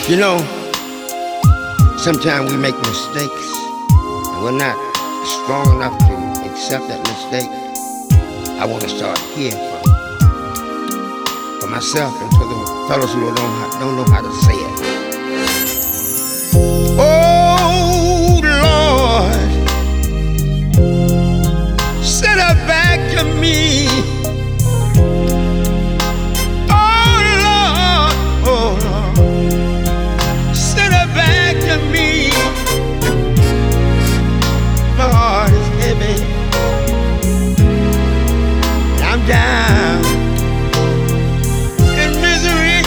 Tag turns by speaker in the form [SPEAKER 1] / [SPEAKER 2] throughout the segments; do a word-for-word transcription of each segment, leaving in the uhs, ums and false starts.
[SPEAKER 1] You know, sometimes we make mistakes and we're not strong enough to accept that mistake. I want to start here from, for myself and for the fellows who don't, don't know how to say it. Oh Lord, send her back to me. Down in misery,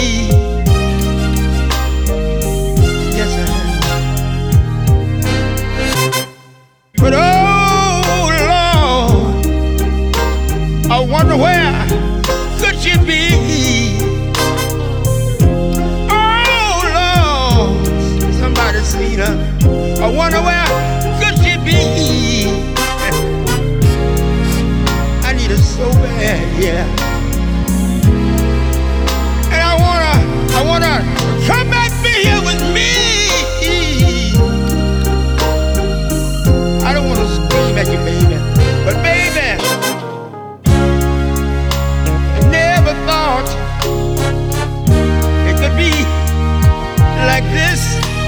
[SPEAKER 1] yes I am. But oh Lord, I wonder where could she be? Oh Lord, somebody seen her. I wonder where could she be? So bad, yeah. And I wanna, I wanna come back be here with me. I don't wanna scream at you, baby, but baby, I never thought it could be like this.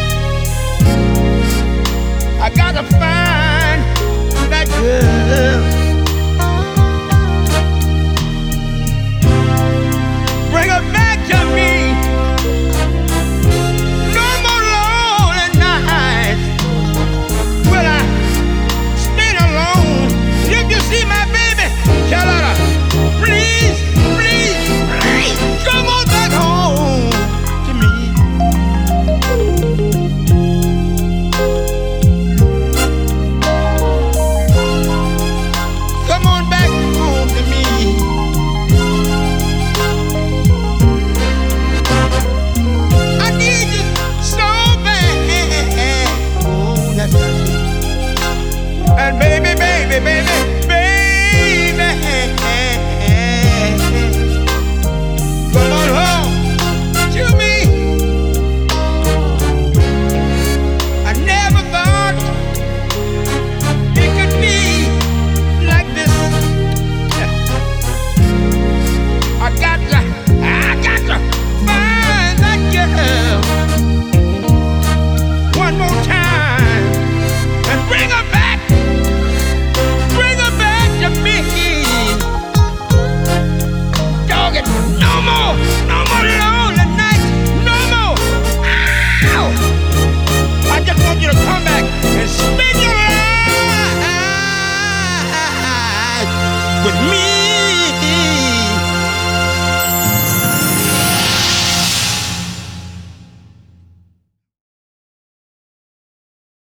[SPEAKER 1] I gotta find that girl. Bring her back to me. No more lonely nights will I spend alone. If you see my baby, tell her to please, please, please come on back home to me. Come on back home to me. And baby, baby, baby, baby, come on home to me. I never thought it could be like this. I got to, I got to find that girl one more time and bring her back. No more, no more lonely nights, no more. Ow! I just want you to come back and spend your life with me.